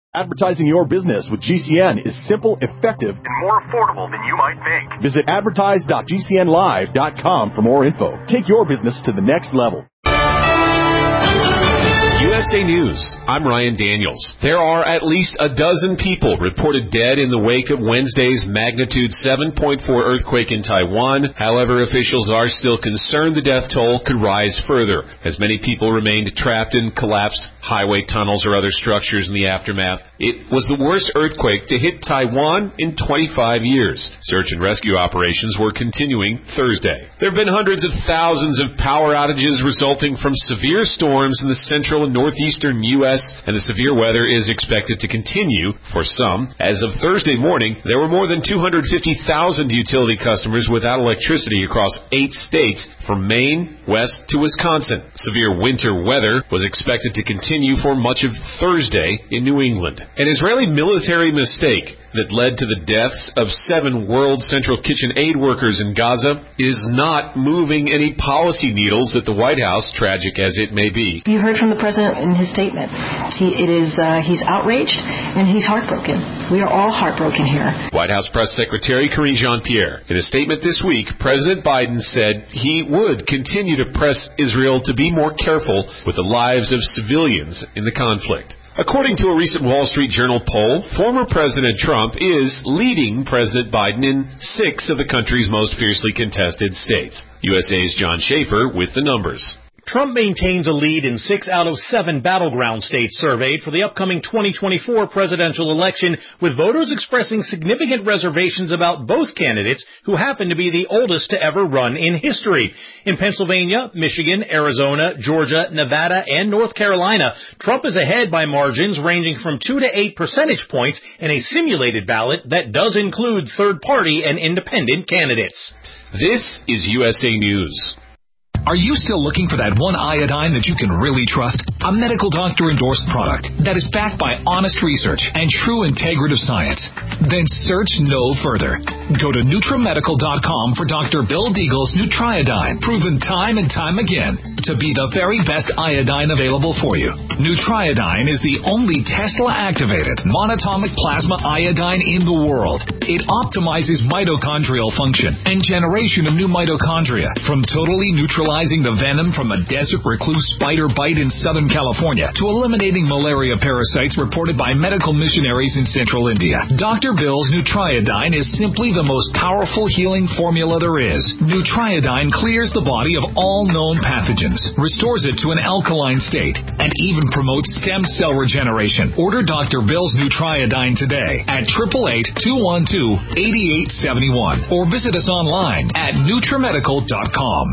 Advertising your business with GCN is simple, effective, and more affordable than you might think. Visit advertise.gcnlive.com for more info. Take your business to the next level. USA News, I'm Ryan Daniels. There are at least a dozen people reported dead in the wake of Wednesday's magnitude 7.4 earthquake in Taiwan. However, officials are still concerned the death toll could rise further, as many people remained trapped in collapsed highway tunnels or other structures in the aftermath. It was the worst earthquake to hit Taiwan in 25 years. Search and rescue operations were continuing Thursday. There have been hundreds of thousands of power outages resulting from severe storms in the central and northeastern U.S., and the severe weather is expected to continue for some. As of Thursday morning, there were more than 250,000 utility customers without electricity across 8 states from Maine west to Wisconsin. Severe winter weather was expected to continue for much of Thursday in New England. An Israeli military mistake that led to the deaths of 7 World Central Kitchen aid workers in Gaza is not moving any policy needles at the White House, tragic as it may be. You heard from the president in his statement. He's outraged and he's heartbroken. We are all heartbroken here. White House Press Secretary Karine Jean-Pierre. In a statement this week, President Biden said he would continue to press Israel to be more careful with the lives of civilians in the conflict. According to a recent Wall Street Journal poll, former President Trump is leading President Biden in 6 of the country's most fiercely contested states. USA's John Schaefer with the numbers. Trump maintains a lead in 6 out of 7 battleground states surveyed for the upcoming 2024 presidential election, with voters expressing significant reservations about both candidates who happen to be the oldest to ever run in history. In Pennsylvania, Michigan, Arizona, Georgia, Nevada, and North Carolina, Trump is ahead by margins ranging from 2 to 8 percentage points in a simulated ballot that does include third-party and independent candidates. This is USA News. Are you still looking for that one iodine that you can really trust? A medical doctor-endorsed product that is backed by honest research and true integrative science? Then search no further. Go to NutriMedical.com for Dr. Bill Deagle's Nutriodine, proven time and time again to be the very best iodine available for you. Nutriodine is the only Tesla-activated monatomic plasma iodine in the world. It optimizes mitochondrial function and generation of new mitochondria from totally neutralizing the venom from a desert recluse spider bite in Southern California to eliminating malaria parasites reported by medical missionaries in central India. Dr. Bill's Nutriodine is simply the most powerful healing formula there is. Nutriodine clears the body of all known pathogens, restores it to an alkaline state, and even promotes stem cell regeneration. Order Dr. Bill's Nutriodine today at 888-212-8871 or visit us online at NutriMedical.com.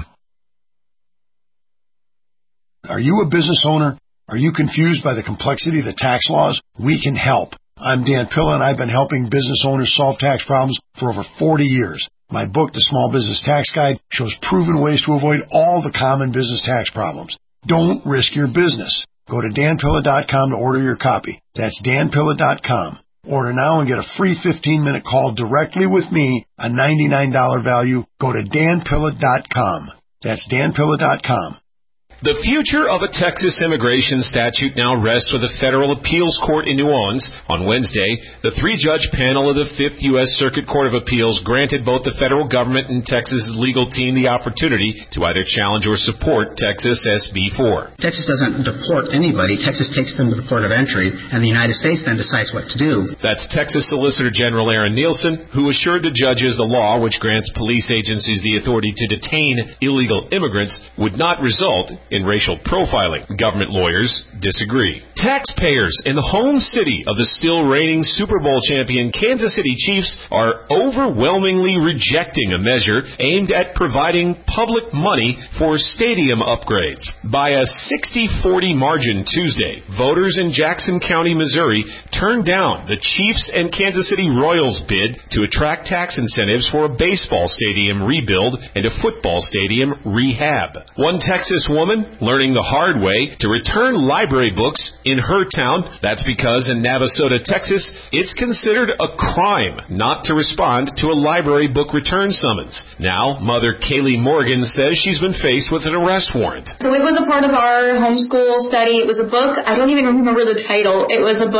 Are you a business owner? Are you confused by the complexity of the tax laws? We can help. I'm Dan Pilla, and I've been helping business owners solve tax problems for over 40 years. My book, The Small Business Tax Guide, shows proven ways to avoid all the common business tax problems. Don't risk your business. Go to danpilla.com to order your copy. That's danpilla.com. Order now and get a free 15-minute call directly with me, a $99 value. Go to danpilla.com. That's danpilla.com. The future of a Texas immigration statute now rests with a federal appeals court in New Orleans. On Wednesday, the 3-judge panel of the 5th U.S. Circuit Court of Appeals granted both the federal government and Texas's legal team the opportunity to either challenge or support Texas SB 4. Texas doesn't deport anybody. Texas takes them to the port of entry, and the United States then decides what to do. That's Texas Solicitor General Aaron Nielsen, who assured the judges the law, which grants police agencies the authority to detain illegal immigrants, would not result in racial profiling. Government lawyers disagree. Taxpayers in the home city of the still reigning Super Bowl champion Kansas City Chiefs are overwhelmingly rejecting a measure aimed at providing public money for stadium upgrades. By a 60-40 margin Tuesday, voters in Jackson County, Missouri turned down the Chiefs and Kansas City Royals bid to attract tax incentives for a baseball stadium rebuild and a football stadium rehab. One Texas woman learning the hard way to return library books in her town. That's because in Navasota, Texas, it's considered a crime not to respond to a library book return summons. Now, Mother Kaylee Morgan says she's been faced with an arrest warrant. So it was a part of our homeschool study. It was a book. I don't even remember the title. It was a book on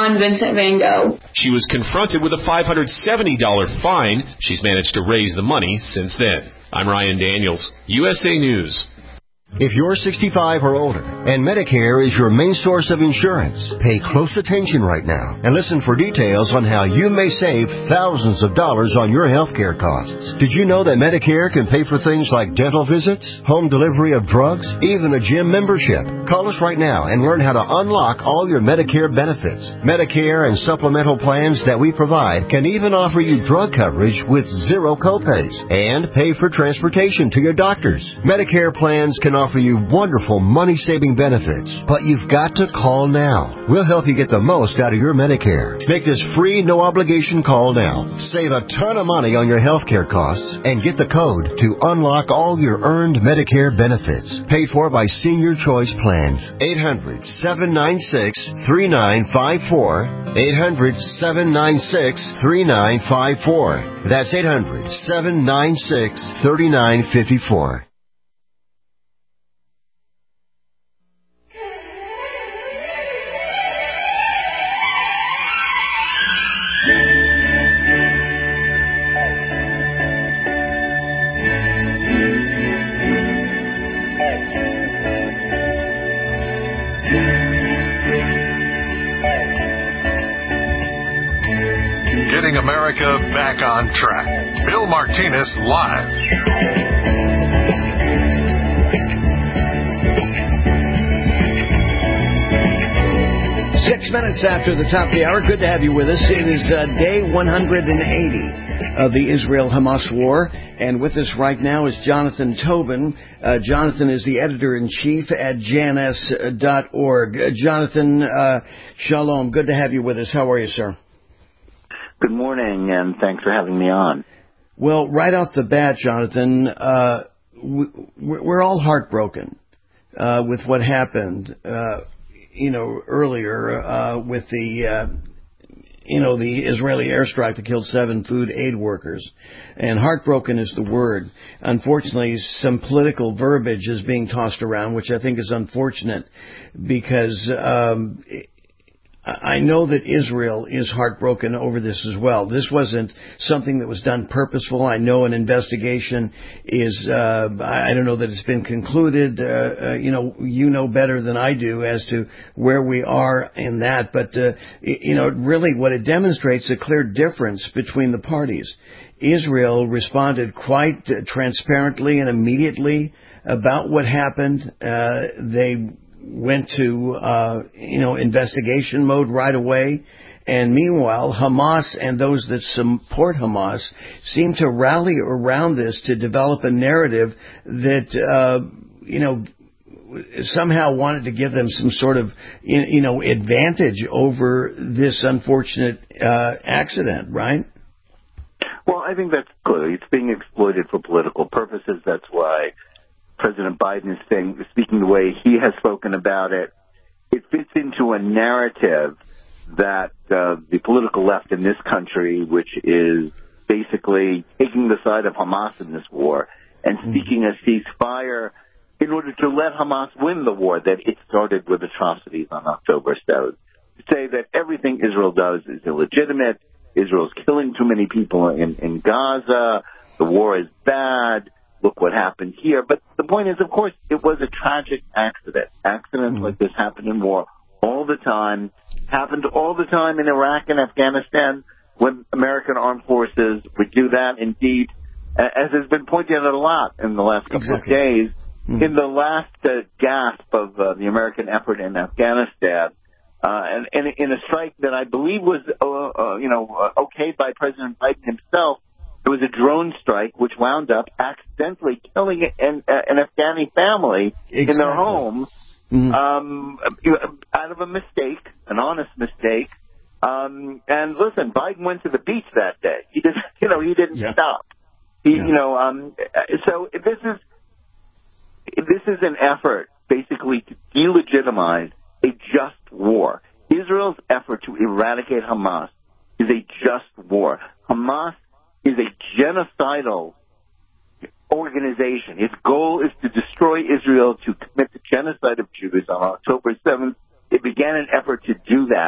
I'm Vincent Van Gogh. She was confronted with a $570 fine. She's managed to raise the money since then. I'm Ryan Daniels, USA News. If you're 65 or older and Medicare is your main source of insurance, pay close attention right now and listen for details on how you may save thousands of dollars on your health care costs. Did you know that Medicare can pay for things like dental visits, home delivery of drugs, even a gym membership? Call us right now and learn how to unlock all your Medicare benefits. Medicare and supplemental plans that we provide can even offer you drug coverage with zero copays and pay for transportation to your doctors. Medicare plans can offer you wonderful money-saving benefits, but you've got to call now. We'll help you get the most out of your Medicare. Make this free, no-obligation call now. Save a ton of money on your health care costs and get the code to unlock all your earned Medicare benefits. Paid for by Senior Choice Plans. 800-796-3954. 800-796-3954. That's 800-796-3954. Getting America back on track. Bill Martinez live. 6 minutes after the top of the hour. Good to have you with us. It is day 180 of the Israel-Hamas war. And with us right now is Jonathan Tobin. Jonathan is the editor-in-chief at JNS.org. Jonathan, shalom. Good to have you with us. How are you, sir? Good morning, and thanks for having me on. Well, right off the bat, Jonathan, we're all heartbroken with what happened, earlier with the Israeli airstrike that killed 7 food aid workers. And heartbroken is the word. Unfortunately, some political verbiage is being tossed around, which I think is unfortunate because I know that Israel is heartbroken over this as well. This wasn't something that was done purposeful. I know an investigation is, I don't know that it's been concluded. You know better than I do as to where we are in that. But, really what it demonstrates a clear difference between the parties. Israel responded quite transparently and immediately about what happened. They went to, investigation mode right away. And meanwhile, Hamas and those that support Hamas seem to rally around this to develop a narrative that, somehow wanted to give them some sort of, advantage over this unfortunate accident, right? Well, I think that's clear. It's being exploited for political purposes. That's why President Biden is speaking the way he has spoken about it. It fits into a narrative that the political left in this country, which is basically taking the side of Hamas in this war and seeking a ceasefire in order to let Hamas win the war that it started with atrocities on October 7th. To say that everything Israel does is illegitimate, Israel's killing too many people in Gaza, the war is bad, look what happened here. But the point is, of course, it was a tragic accident. Accidents like this happen in war all the time, happened all the time in Iraq and Afghanistan when American armed forces would do that. Indeed, as has been pointed out a lot in the last couple of days, in the last gasp of the American effort in Afghanistan, and in a strike that I believe was, okayed by President Biden himself, it was a drone strike which wound up accidentally killing an Afghani family in their home out of a mistake, an honest mistake. And listen, Biden went to the beach that day. He didn't, he didn't stop. So this is an effort basically to delegitimize a just war. Israel's effort to eradicate Hamas is a just war. Hamas is a genocidal organization. Its goal is to destroy Israel, to commit the genocide of Jews on October 7th. It began an effort to do that.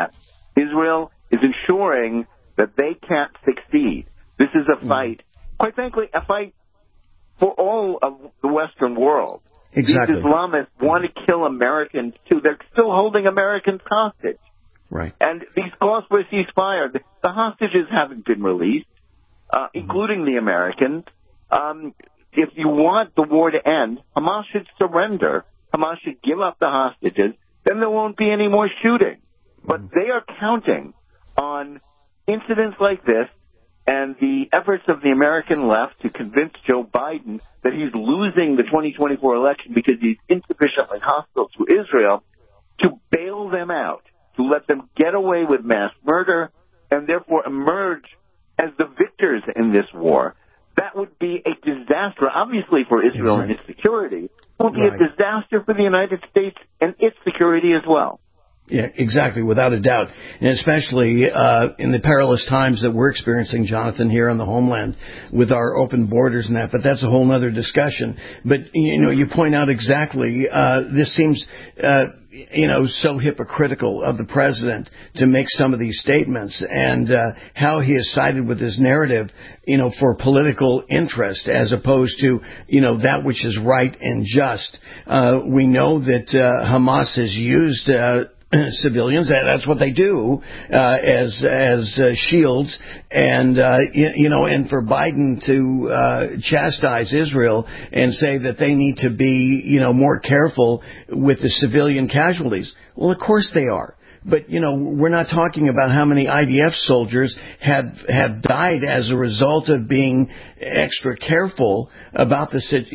Israel is ensuring that they can't succeed. This is a fight, quite frankly, a fight for all of the Western world. Exactly. These Islamists want to kill Americans, too. They're still holding Americans hostage. Right. And these calls for a ceasefire, the hostages haven't been released, including the Americans. If you want the war to end, Hamas should surrender. Hamas should give up the hostages. Then there won't be any more shooting. But they are counting on incidents like this and the efforts of the American left to convince Joe Biden that he's losing the 2024 election because he's insufficiently hostile to Israel, to bail them out, to let them get away with mass murder and therefore emerge as the victors in this war. That would be a disaster, obviously, for Israel and its security. It would be a disaster for the United States and its security as well. Yeah, exactly, without a doubt. And especially in the perilous times that we're experiencing, Jonathan, here on the homeland with our open borders and that. But that's a whole other discussion. But, you point out exactly, this seems, so hypocritical of the president to make some of these statements and how he has sided with his narrative, for political interest as opposed to, that which is right and just. We know that Hamas has used civilians, that's what they do, as shields, and and for Biden to chastise Israel and say that they need to be more careful with the civilian casualties. Well, of course they are. But, we're not talking about how many IDF soldiers have died as a result of being extra careful about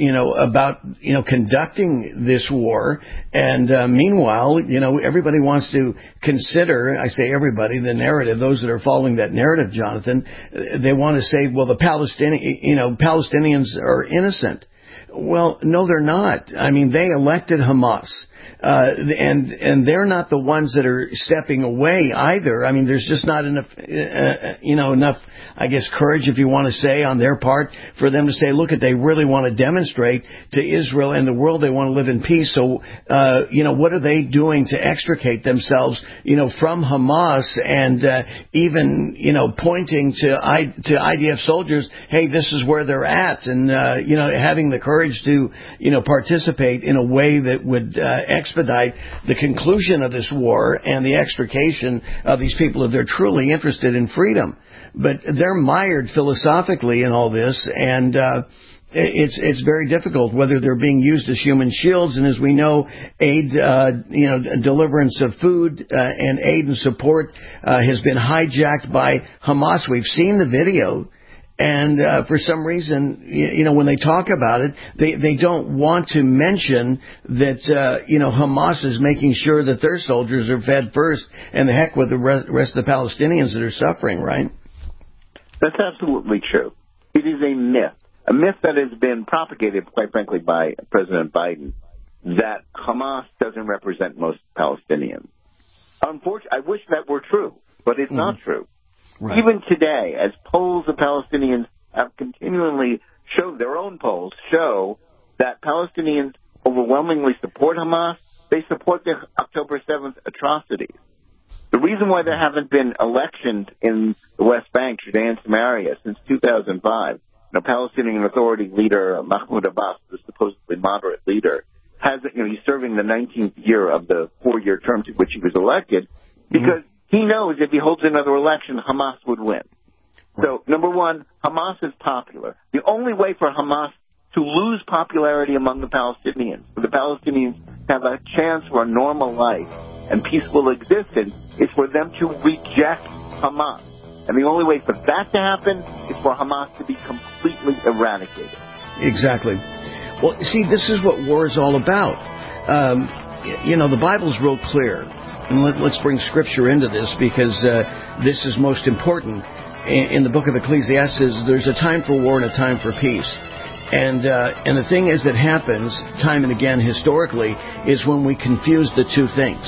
conducting this war. And, meanwhile, everybody wants to consider, I say everybody, the narrative, those that are following that narrative, Jonathan, they want to say, well, the Palestinians are innocent. Well, no, they're not. I mean, they elected Hamas. And they're not the ones that are stepping away either. I mean, there's just not enough, enough, I guess, courage, if you want to say, on their part for them to say, look, they really want to demonstrate to Israel and the world they want to live in peace. So, what are they doing to extricate themselves, from Hamas and, even, pointing to IDF soldiers, hey, this is where they're at, and, having the courage to, participate in a way that would, expedite the conclusion of this war and the extrication of these people if they're truly interested in freedom. But they're mired philosophically in all this, and it's very difficult whether they're being used as human shields. And as we know, aid, deliverance of food and aid and support has been hijacked by Hamas. We've seen the video. And for some reason, when they talk about it, they don't want to mention that, Hamas is making sure that their soldiers are fed first, and the heck with the rest of the Palestinians that are suffering, right? That's absolutely true. It is a myth that has been propagated, quite frankly, by President Biden, that Hamas doesn't represent most Palestinians. Unfortunately, I wish that were true, but it's not true. Right. Even today, as polls of Palestinians have continually shown, their own polls show that Palestinians overwhelmingly support Hamas. They support the October 7th atrocities. The reason why there haven't been elections in the West Bank, Judea and Samaria, since 2005, the Palestinian Authority leader, Mahmoud Abbas, the supposedly moderate leader, he's serving the 19th year of the 4-year term to which he was elected, because he knows if he holds another election, Hamas would win. So, number one, Hamas is popular. The only way for Hamas to lose popularity among the Palestinians, for the Palestinians to have a chance for a normal life and peaceful existence, is for them to reject Hamas. And the only way for that to happen is for Hamas to be completely eradicated. Exactly. Well, see, this is what war is all about. The Bible's real clear. And let's bring Scripture into this, because this is most important. In the book of Ecclesiastes, there's a time for war and a time for peace. And the thing is that happens time and again historically is when we confuse the two things.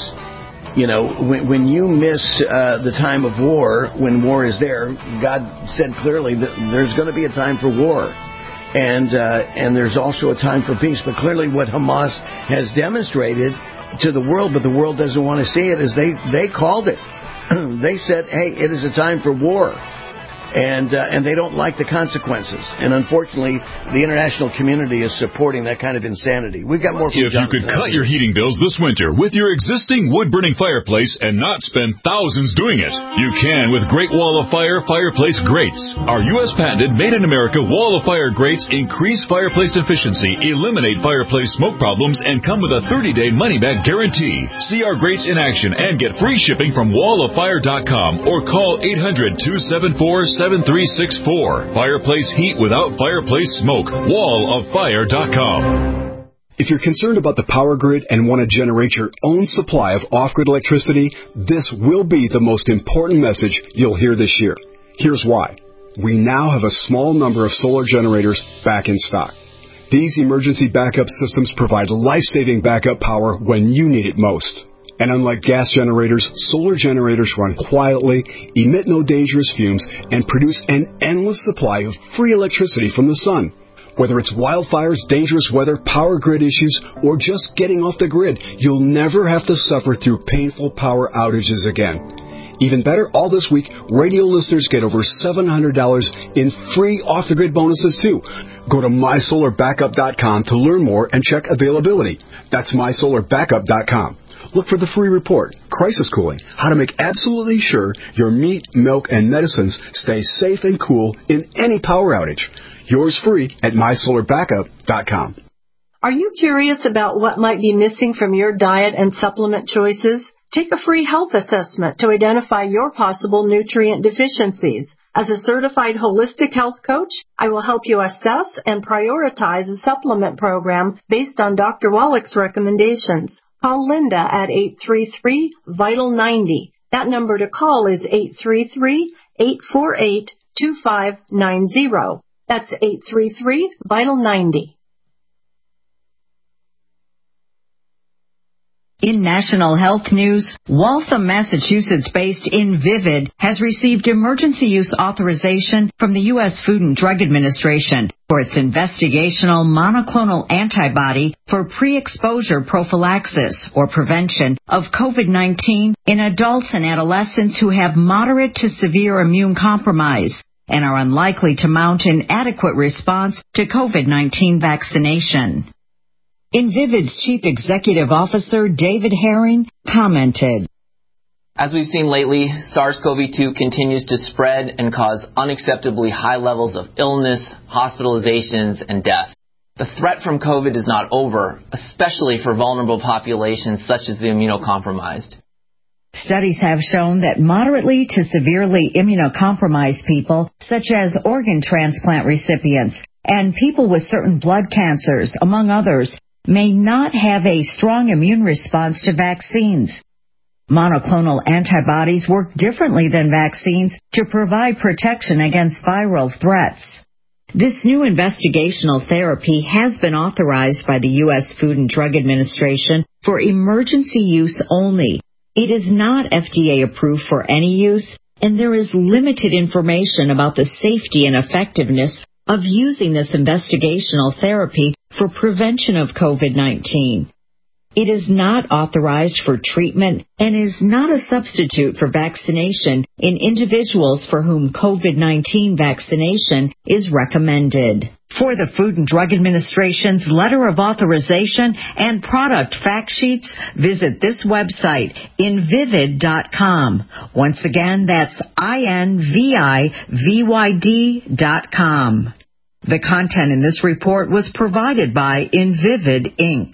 When you miss the time of war, when war is there, God said clearly that there's going to be a time for war. And there's also a time for peace. But clearly what Hamas has demonstrated to the world, but the world doesn't want to see it, is they called it. they said, hey, it is a time for war. And they don't like the consequences. And unfortunately, the international community is supporting that kind of insanity. We've got more. If you could cut your heating bills this winter with your existing wood-burning fireplace and not spend thousands doing it, you can with Great Wall of Fire fireplace grates. Our U.S. patented, made-in-America Wall of Fire grates increase fireplace efficiency, eliminate fireplace smoke problems, and come with a 30-day money-back guarantee. See our grates in action and get free shipping from walloffire.com or call 800-274-7364. Fireplace heat without fireplace smoke. Walloffire.com. If you're concerned about the power grid and want to generate your own supply of off-grid electricity, this will be the most important message you'll hear this year. Here's why. We now have a small number of solar generators back in stock. These emergency backup systems provide life-saving backup power when you need it most. And unlike gas generators, solar generators run quietly, emit no dangerous fumes, and produce an endless supply of free electricity from the sun. Whether it's wildfires, dangerous weather, power grid issues, or just getting off the grid, you'll never have to suffer through painful power outages again. Even better, all this week, radio listeners get over $700 in free off-the-grid bonuses, too. Go to mysolarbackup.com to learn more and check availability. That's mysolarbackup.com. Look for the free report, Crisis Cooling, how to make absolutely sure your meat, milk, and medicines stay safe and cool in any power outage. Yours free at mysolarbackup.com. Are you curious about what might be missing from your diet and supplement choices? Take a free health assessment to identify your possible nutrient deficiencies. As a certified holistic health coach, I will help you assess and prioritize a supplement program based on Dr. Wallach's recommendations. Call Linda at 833-VITAL-90. That number to call is 833-848-2590. That's 833-VITAL-90. In national health news, Waltham, Massachusetts-based Invivid has received emergency use authorization from the U.S. Food and Drug Administration for its investigational monoclonal antibody for pre-exposure prophylaxis or prevention of COVID-19 in adults and adolescents who have moderate to severe immune compromise and are unlikely to mount an adequate response to COVID-19 vaccination. Invivid's Chief Executive Officer, David Herring, commented, As we've seen lately, SARS-CoV-2 continues to spread and cause unacceptably high levels of illness, hospitalizations, and death. The threat from COVID is not over, especially for vulnerable populations such as the immunocompromised. Studies have shown that moderately to severely immunocompromised people, such as organ transplant recipients and people with certain blood cancers, among others, may not have a strong immune response to vaccines. Monoclonal antibodies work differently than vaccines to provide protection against viral threats. This new investigational therapy has been authorized by the U.S. Food and Drug Administration for emergency use only. It is not FDA approved for any use, and there is limited information about the safety and effectiveness of using this investigational therapy for prevention of COVID-19. It is not authorized for treatment and is not a substitute for vaccination in individuals for whom COVID-19 vaccination is recommended. For the Food and Drug Administration's letter of authorization and product fact sheets, visit this website, invivid.com. Once again, that's INVIVYD.com. The content in this report was provided by Invivid, Inc.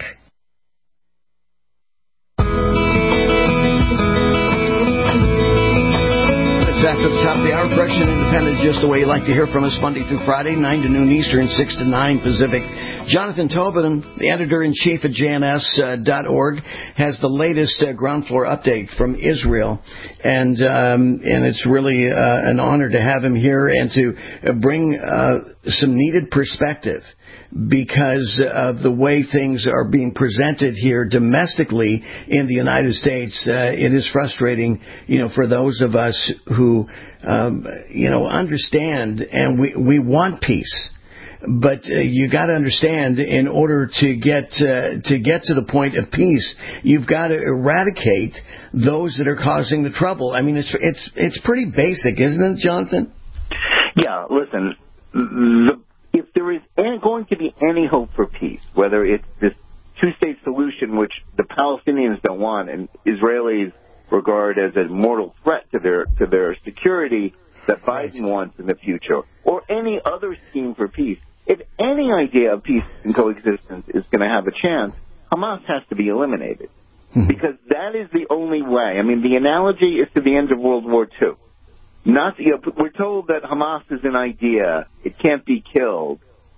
After the top of the hour, Fresh and Independent, just the way you like to hear from us, Monday through Friday, 9 to noon Eastern, 6 to 9 Pacific. Jonathan Tobin, the editor-in-chief at JNS.org, has the latest ground floor update from Israel, and it's really an honor to have him here and to bring some needed perspective, because of the way things are being presented here domestically in the United States. It is frustrating, for those of us who, understand, and we want peace. But you got to understand, in order to get to the point of peace, you've got to eradicate those that are causing the trouble. I mean, it's pretty basic, isn't it, Jonathan? Yeah. Listen, if there is going to be any hope for peace, whether it's this two-state solution, which the Palestinians don't want, and Israelis regard as a mortal threat to their security, that Biden wants in the future, or any other scheme for peace, if any idea of peace and coexistence is going to have a chance, Hamas has to be eliminated. Because that is the only way. I mean, the analogy is to the end of World War II. We're told that Hamas is an idea. It can't be killed.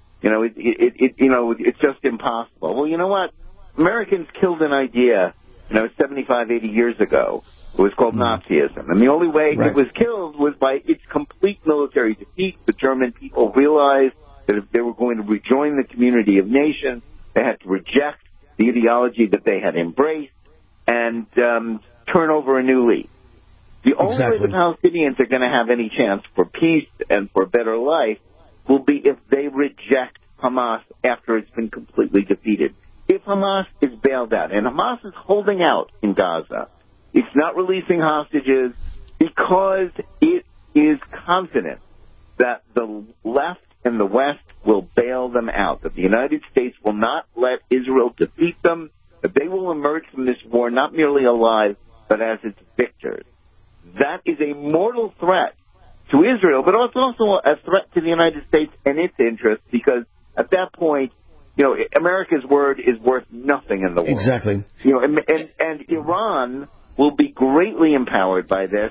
It's just impossible. Well, you know what? Americans killed an idea, 75, 80 years ago. It was called Nazism. And the only way it was killed was by its complete military defeat. The German people realized that if they were going to rejoin the community of nations, they had to reject the ideology that they had embraced and turn over a new leaf. The only way the Palestinians are going to have any chance for peace and for a better life will be if they reject Hamas after it's been completely defeated. If Hamas is bailed out, and Hamas is holding out in Gaza, it's not releasing hostages because it is confident that the left and the West will bail them out, that the United States will not let Israel defeat them, that they will emerge from this war not merely alive, but as its victors. That is a mortal threat to Israel, but also a threat to the United States and its interests, because at that point, America's word is worth nothing in the world. Exactly. And Iran will be greatly empowered by this.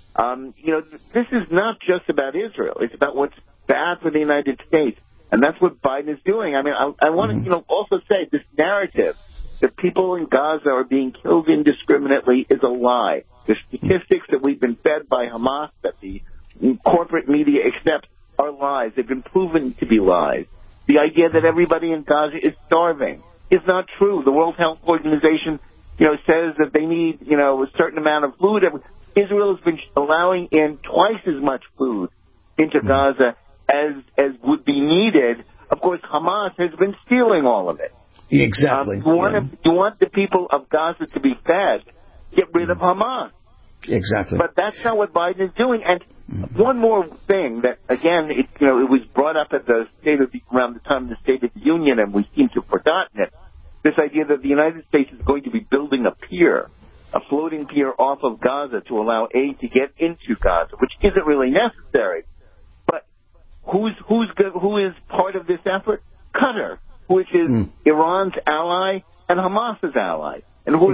This is not just about Israel. It's about what's bad for the United States. And that's what Biden is doing. I mean, I want to, also say this narrative that people in Gaza are being killed indiscriminately is a lie. The statistics that we've been fed by Hamas, that the corporate media accepts, are lies. They've been proven to be lies. The idea that everybody in Gaza is starving is not true. The World Health Organization, says that they need, a certain amount of food. Israel has been allowing in twice as much food into Gaza as would be needed. Of course, Hamas has been stealing all of it. Exactly. You want the people of Gaza to be fed, get rid of Hamas. Exactly. But that's not what Biden is doing. And one more thing that, again, it was brought up at the around the time of the State of the Union, and we seem to have forgotten it. This idea that the United States is going to be building a pier, a floating pier off of Gaza to allow aid to get into Gaza, which isn't really necessary. But who is part of this effort? Qatar, which is Iran's ally and Hamas's ally. And who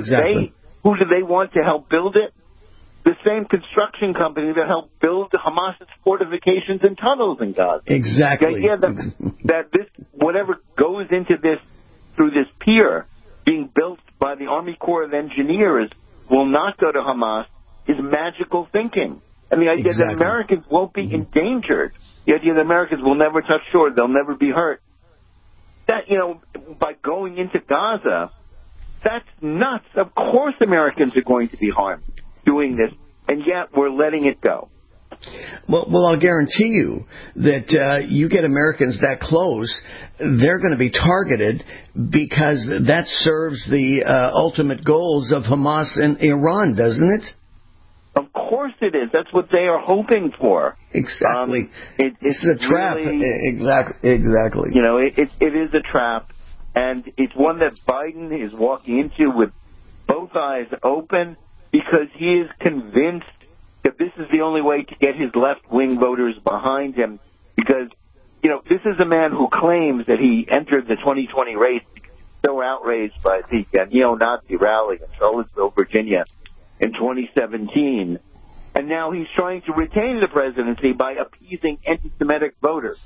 do they want to help build it? The same construction company that helped build Hamas's fortifications and tunnels in Gaza. Exactly. The idea that this, whatever goes into this, through this pier being built by the Army Corps of Engineers will not go to Hamas is magical thinking. And the idea that Americans won't be endangered, the idea that Americans will never touch shore, they'll never be hurt, that, by going into Gaza, that's nuts. Of course Americans are going to be harmed doing this, and yet we're letting it go. Well, I'll guarantee you that you get Americans that close, they're going to be targeted because that serves the ultimate goals of Hamas and Iran, doesn't it? Of course it is. That's what they are hoping for. Exactly. It's a trap. Really, exactly. It is a trap, and it's one that Biden is walking into with both eyes open, because he is convinced that this is the only way to get his left-wing voters behind him. Because, this is a man who claims that he entered the 2020 race because he's so outraged by the neo-Nazi rally in Charlottesville, Virginia in 2017. And now he's trying to retain the presidency by appeasing anti-Semitic voters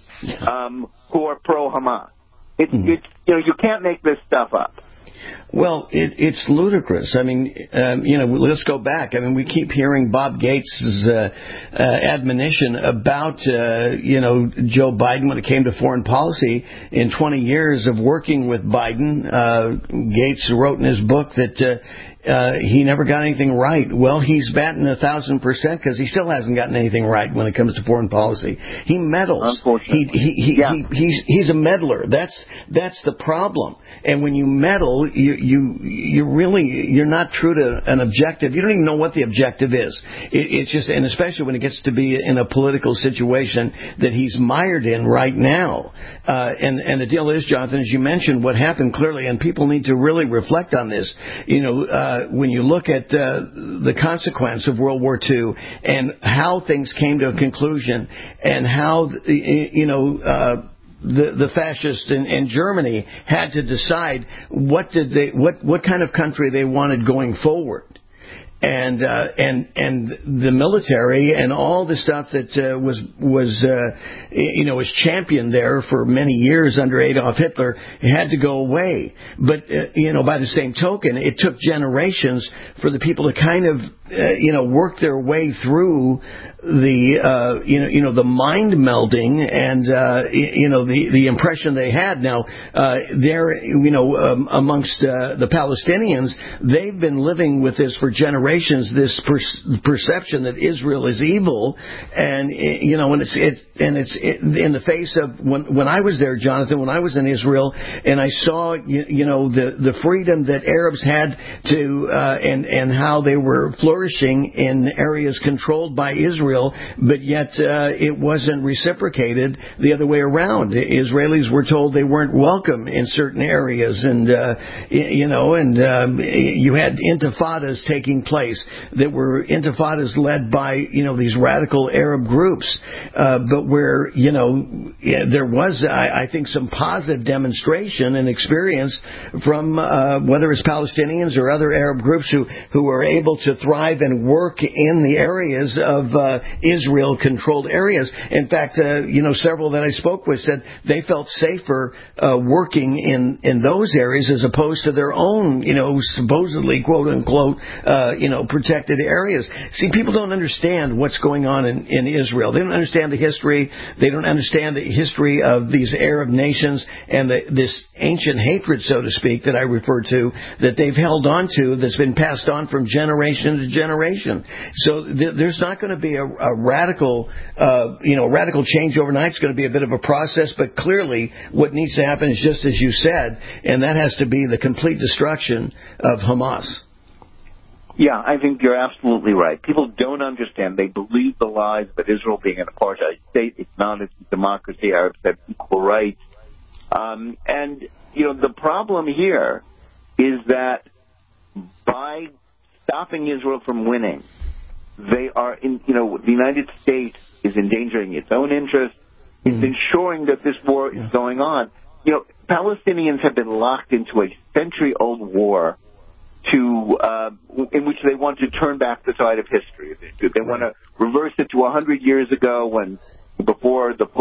who are pro-Hamas. You can't make this stuff up. Well, it's ludicrous. I mean, let's go back. I mean, we keep hearing Bob Gates' admonition about, Joe Biden when it came to foreign policy. In 20 years of working with Biden, Gates wrote in his book that he never got anything right. Well, he's batting 1,000% because he still hasn't gotten anything right when it comes to foreign policy. He meddles. He's a meddler. That's the problem. And when you meddle, you're not true to an objective. You don't even know what the objective is. It's just, and especially when it gets to be in a political situation that he's mired in right now. And the deal is, Jonathan, as you mentioned, what happened clearly, and people need to really reflect on this. When you look at the consequence of World War II and how things came to a conclusion, and how the fascists in Germany had to decide what kind of country they wanted going forward. And the military and all the stuff that was championed there for many years under Adolf Hitler had to go away. But by the same token, it took generations for the people to kind of work their way through the mind melding and the impression they had. Now amongst the Palestinians, they've been living with this for generations. This perception that Israel is evil, and it's in the face of when I was there, Jonathan, when I was in Israel, and I saw the freedom that Arabs had to and how they were flourishing in areas controlled by Israel, but yet it wasn't reciprocated the other way around. The Israelis were told they weren't welcome in certain areas, and you had intifadas taking place that were intifadas led by these radical Arab groups, but where there was I think some positive demonstration and experience from whether it's Palestinians or other Arab groups who were able to thrive and work in the areas of Israel-controlled areas. In fact, several that I spoke with said they felt safer working in those areas as opposed to their own, supposedly quote unquote, protected areas. See, people don't understand what's going on in Israel. They don't understand the history. They don't understand the history of these Arab nations and this ancient hatred, so to speak, that I refer to, that they've held on to, that's been passed on from generation to generation. So there's not going to be a radical change overnight. It's going to be a bit of a process, but clearly what needs to happen is just as you said, and that has to be the complete destruction of Hamas. Yeah, I think you're absolutely right. People don't understand. They believe the lies that Israel being an apartheid state, it's not a democracy. Arabs have equal rights. The problem here is that by stopping Israel from winning, they are the United States is endangering its own interests. It's ensuring that this war is going on. Palestinians have been locked into a century-old war in which they want to turn back the tide of history. They want to reverse it to 100 years ago, when before the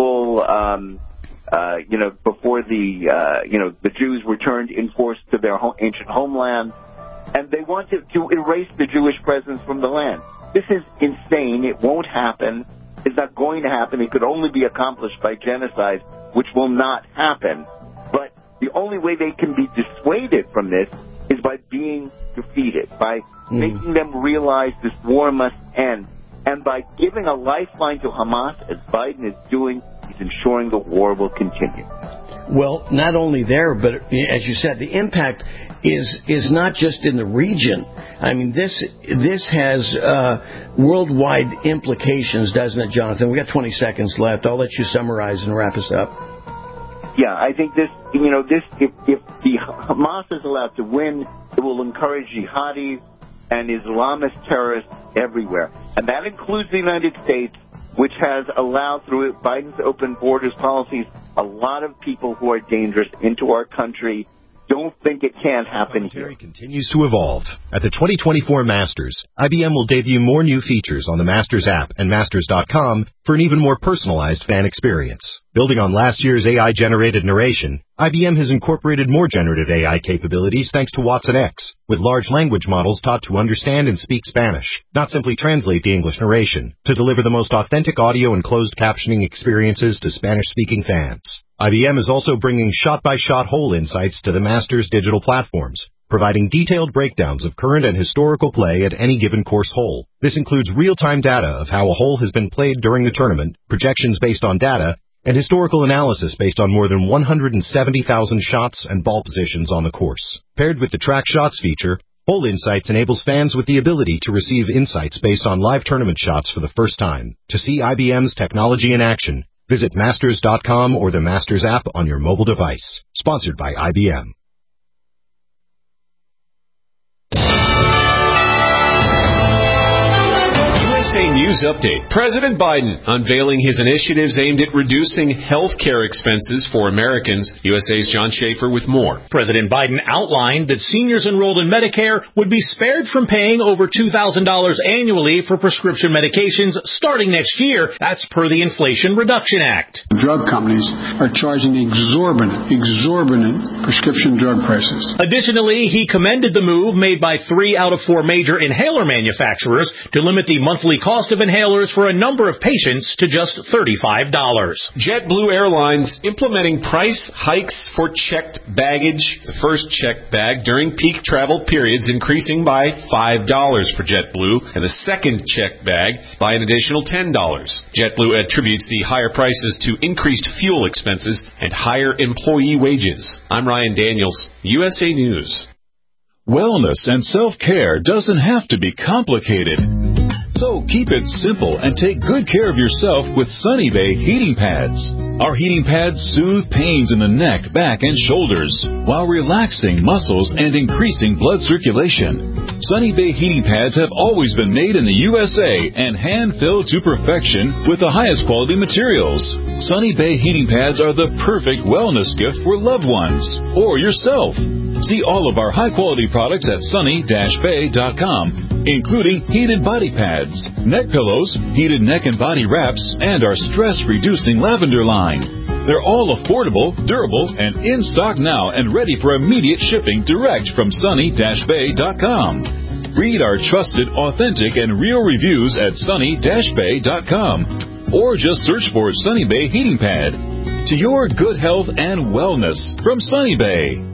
Jews returned in force to their ancient homeland, and they want to erase the Jewish presence from the land. This is insane. It won't happen. It's not going to happen. It could only be accomplished by genocide, which will not happen. But the only way they can be dissuaded from this is by being defeated, by making them realize this war must end, and by giving a lifeline to Hamas, as Biden is doing. He's ensuring the war will continue. Well, not only there, but as you said, the impact is not just in the region. I mean, this has worldwide implications, doesn't it, Jonathan? We got 20 seconds left. I'll let you summarize and wrap us up. Yeah, I think if the Hamas is allowed to win, it will encourage jihadis and Islamist terrorists everywhere. And that includes the United States, which has allowed, through Biden's open borders policies, a lot of people who are dangerous into our country. Don't think it can't happen here. Continues to evolve. At the 2024 Masters, IBM will debut more new features on the Masters app and Masters.com for an even more personalized fan experience. Building on last year's AI-generated narration, IBM has incorporated more generative AI capabilities thanks to Watson X, with large language models taught to understand and speak Spanish, not simply translate the English narration, to deliver the most authentic audio and closed captioning experiences to Spanish-speaking fans. IBM is also bringing shot-by-shot whole insights to the Masters digital platforms, providing detailed breakdowns of current and historical play at any given course hole. This includes real-time data of how a hole has been played during the tournament, projections based on data, and historical analysis based on more than 170,000 shots and ball positions on the course. Paired with the Track Shots feature, Hole Insights enables fans with the ability to receive insights based on live tournament shots for the first time. To see IBM's technology in action, visit Masters.com or the Masters app on your mobile device. Sponsored by IBM. USA News Update. President Biden unveiling his initiatives aimed at reducing health care expenses for Americans. USA's John Schaefer with more. President Biden outlined that seniors enrolled in Medicare would be spared from paying over $2,000 annually for prescription medications starting next year. That's per the Inflation Reduction Act. Drug companies are charging exorbitant prescription drug prices. Additionally, he commended the move made by 3 out of 4 major inhaler manufacturers to limit the monthly cost of inhalers for a number of patients to just $35. JetBlue Airlines implementing price hikes for checked baggage. The first checked bag during peak travel periods increasing by $5 for JetBlue, and the second checked bag by an additional $10. JetBlue attributes the higher prices to increased fuel expenses and higher employee wages. I'm Ryan Daniels, USA News. Wellness and self-care doesn't have to be complicated. So keep it simple and take good care of yourself with Sunny Bay heating pads. Our heating pads soothe pains in the neck, back, and shoulders while relaxing muscles and increasing blood circulation. Sunny Bay heating pads have always been made in the USA and hand-filled to perfection with the highest quality materials. Sunny Bay heating pads are the perfect wellness gift for loved ones or yourself. See all of our high-quality products at sunny-bay.com, including heated body pads, neck pillows, heated neck and body wraps, and our stress-reducing lavender line. They're all affordable, durable, and in stock now and ready for immediate shipping direct from sunny-bay.com. Read our trusted, authentic, and real reviews at sunny-bay.com, or just search for Sunny Bay Heating Pad. To your good health and wellness from Sunny Bay.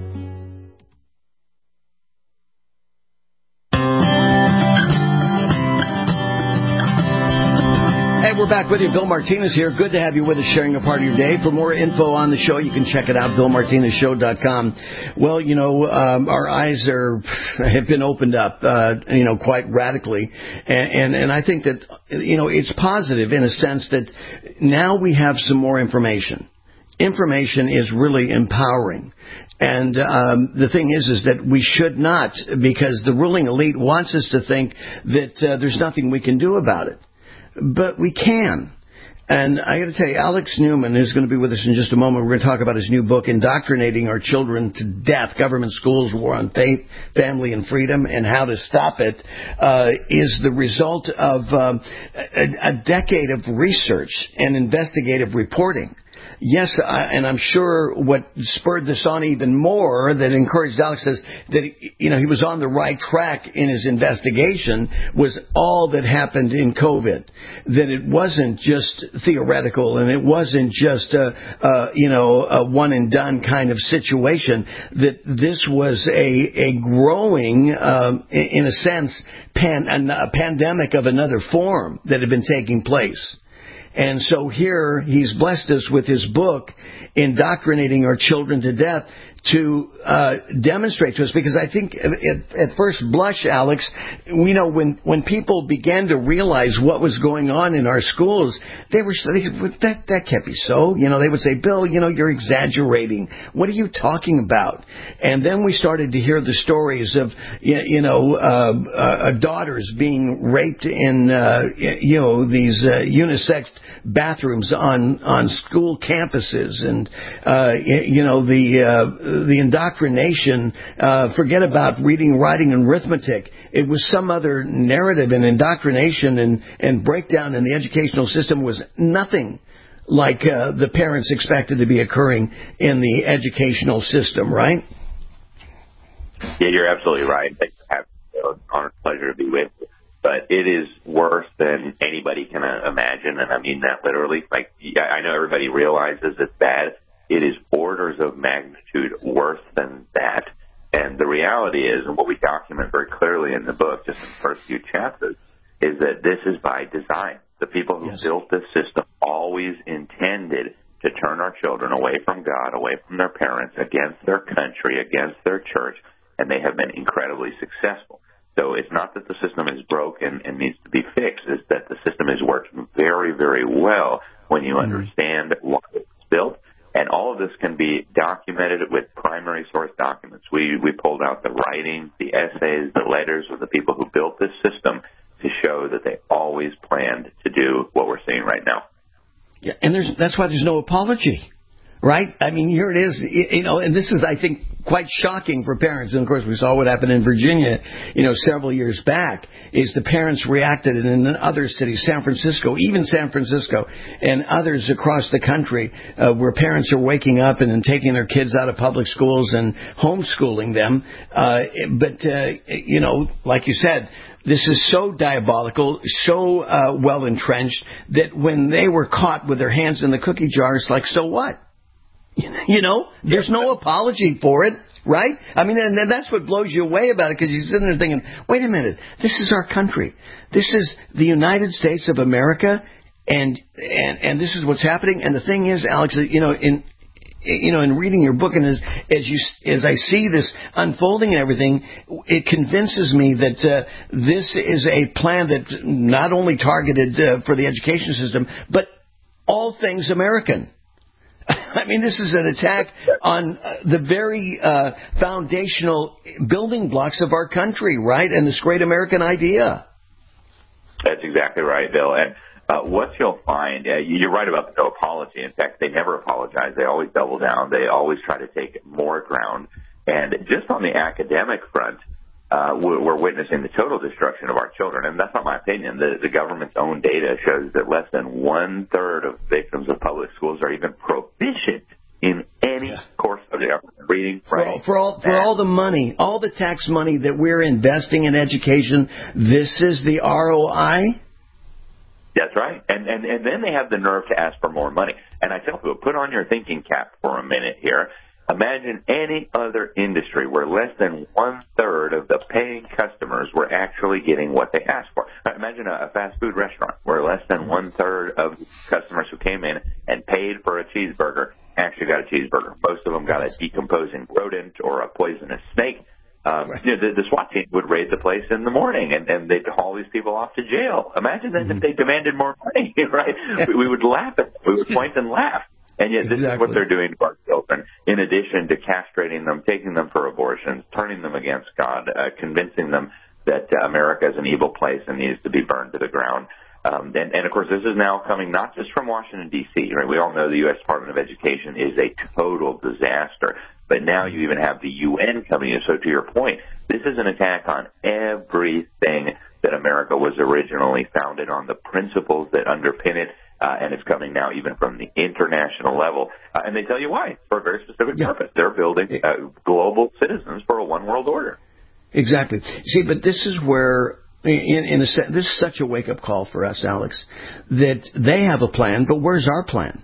Hey, we're back with you. Bill Martinez here. Good to have you with us, sharing a part of your day. For more info on the show, you can check it out, BillMartinezShow.com. Well, our eyes have been opened up, quite radically. And I think that, it's positive in a sense that now we have some more information. Information is really empowering. And the thing is that we should not, because the ruling elite wants us to think that there's nothing we can do about it. But we can. And I got to tell you, Alex Newman, who's going to be with us in just a moment, we're going to talk about his new book, Indoctrinating Our Children to Death, Government Schools, War on Faith, Family, and Freedom, and How to Stop It, is the result of a decade of research and investigative reporting. Yes, and I'm sure what spurred this on even more, that encouraged Alex, says that he was on the right track in his investigation, was all that happened in COVID. That it wasn't just theoretical, and it wasn't just a one and done kind of situation. That this was a growing, in a sense, a pandemic of another form that had been taking place. And so here he's blessed us with his book, Indoctrinating Our Children to Death, to demonstrate to us, because I think at first blush, Alex, when people began to realize what was going on in our schools, that can't be so. They would say, Bill, you're exaggerating. What are you talking about? And then we started to hear the stories of, daughters being raped in, these unisex bathrooms on school campuses, and, the indoctrination, forget about reading, writing, and arithmetic. It was some other narrative, and indoctrination and breakdown in the educational system was nothing like the parents expected to be occurring in the educational system, right? Yeah, you're absolutely right. It's an honor, pleasure to be with you. But it is worse than anybody can imagine, and I mean that literally. I know everybody realizes it's bad. It is orders of magnitude worse than that. And the reality is, and what we document very clearly in the book, just in the first few chapters, is that this is by design. The people who built this system always intended to turn our children away from God, away from their parents, against their country, against their church, and they have been incredibly successful. So it's not that the system is broken and needs to be fixed. It's that the system is working very, very well when you understand why it's built. And all of this can be documented with primary source documents. We pulled out the writings, the essays, the letters of the people who built this system to show that they always planned to do what we're seeing right now. Yeah, and that's why there's no apology. Right? I mean, here it is, and this is, I think, quite shocking for parents. And, of course, we saw what happened in Virginia, several years back, is the parents reacted, and in other cities, San Francisco and others across the country, where parents are waking up and taking their kids out of public schools and homeschooling them. But like you said, this is so diabolical, so well entrenched, that when they were caught with their hands in the cookie jar, it's like, so what? There's no apology for it, right? I mean, and that's what blows you away about it, because you're sitting there thinking, wait a minute, this is our country. This is the United States of America, and this is what's happening. And the thing is, Alex, in reading your book, and as I see this unfolding and everything, it convinces me that this is a plan that not only targeted for the education system, but all things American. I mean, this is an attack on the very foundational building blocks of our country, right? And this great American idea. That's exactly right, Bill. And what you'll find, you're right about the no apology. In fact, they never apologize. They always double down. They always try to take more ground. And just on the academic front, we're witnessing the total destruction of our children. And that's not my opinion. The government's own data shows that less than 1/3 of victims of public schools are even proficient in any course of reading, writing. For all the money, all the tax money that we're investing in education, this is the ROI? That's right. And then they have the nerve to ask for more money. And I tell people, put on your thinking cap for a minute here. Imagine any other industry where less than 1/3 of the paying customers were actually getting what they asked for. Imagine a fast food restaurant where less than 1/3 of customers who came in and paid for a cheeseburger actually got a cheeseburger. Most of them got a decomposing rodent or a poisonous snake. The SWAT team would raid the place in the morning, and they'd haul these people off to jail. Imagine then if they demanded more money, right? We would laugh at them. We would point and laugh. And yet this is what they're doing to our children, in addition to castrating them, taking them for abortions, turning them against God, convincing them that America is an evil place and needs to be burned to the ground. And of course, this is now coming not just from Washington, D.C., right? We all know the U.S. Department of Education is a total disaster. But now you even have the UN coming in. So to your point, this is an attack on everything that America was originally founded on, the principles that underpin it. And it's coming now even from the international level. And they tell you why, for a very specific purpose. They're building global citizens for a one-world order. Exactly. See, but this is where, this is such a wake-up call for us, Alex, that they have a plan, but where's our plan?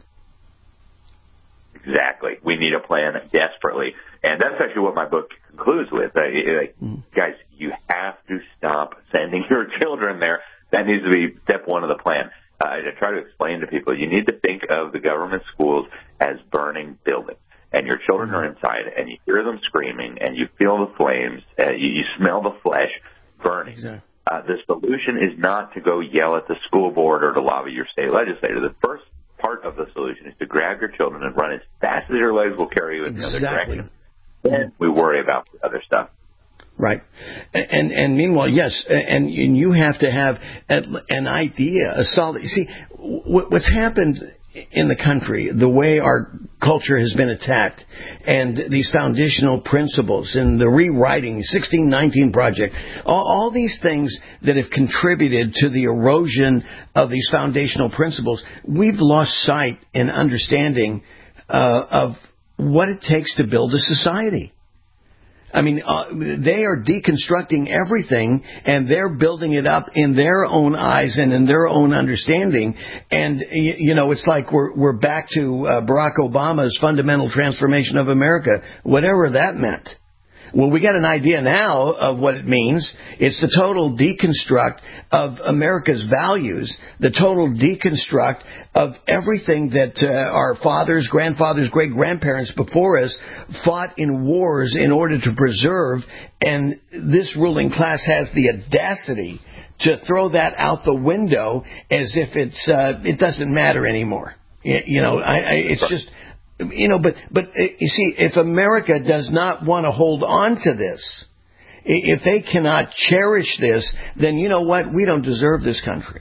Exactly. We need a plan desperately. And that's actually what my book concludes with. Guys, you have to stop sending your children there. That needs to be step one of the plan. I try to explain to people, you need to think of the government schools as burning buildings. And your children are inside, and you hear them screaming, and you feel the flames, you smell the flesh burning. Exactly. The solution is not to go yell at the school board or to lobby your state legislator. The first part of the solution is to grab your children and run as fast as your legs will carry you in the other direction. Then we worry about the other stuff. Right. And meanwhile, yes, and you have to have an idea, a solid... See, what's happened in the country, the way our culture has been attacked, and these foundational principles and the rewriting, 1619 Project, all these things that have contributed to the erosion of these foundational principles, we've lost sight in understanding of what it takes to build a society. I mean, they are deconstructing everything, and they're building it up in their own eyes and in their own understanding. And, it's like we're back to Barack Obama's fundamental transformation of America, whatever that meant. Well, we got an idea now of what it means. It's the total deconstruct of America's values, the total deconstruct of everything that our fathers, grandfathers, great-grandparents before us fought in wars in order to preserve, and this ruling class has the audacity to throw that out the window as if it doesn't matter anymore. It's just... but you see, if America does not want to hold on to this, if they cannot cherish this, then you know what? We don't deserve this country.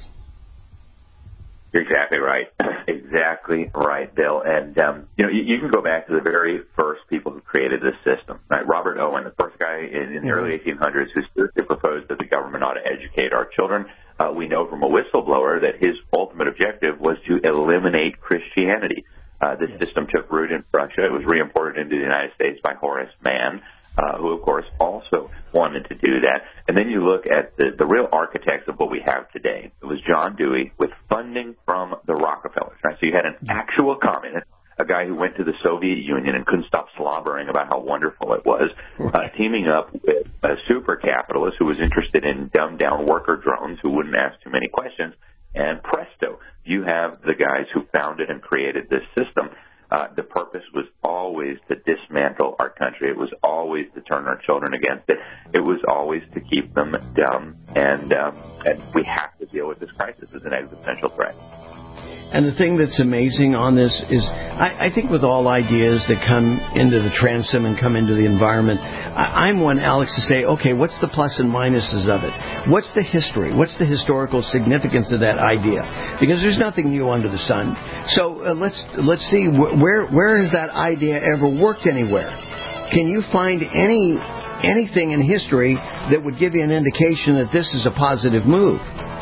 You're exactly right. Exactly right, Bill. And, you can go back to the very first people who created this system, right? Robert Owen, the first guy in the early 1800s who seriously proposed that the government ought to educate our children. We know from a whistleblower that his ultimate objective was to eliminate Christianity. This system took root in Russia. It was reimported into the United States by Horace Mann, who, of course, also wanted to do that. And then you look at the real architects of what we have today. It was John Dewey with funding from the Rockefellers, right? So you had an actual communist, a guy who went to the Soviet Union and couldn't stop slobbering about how wonderful it was, teaming up with a super capitalist who was interested in dumbed-down worker drones who wouldn't ask too many questions. And presto, you have the guys who founded and created this system. The purpose was always to dismantle our country. It was always to turn our children against it. It was always to keep them dumb. And we have to deal with this crisis as an existential threat. And the thing that's amazing on this is, I think with all ideas that come into the transom and come into the environment, I'm one, Alex, to say, okay, what's the plus and minuses of it? What's the history? What's the historical significance of that idea? Because there's nothing new under the sun. So let's see, where has that idea ever worked anywhere? Can you find anything in history that would give you an indication that this is a positive move?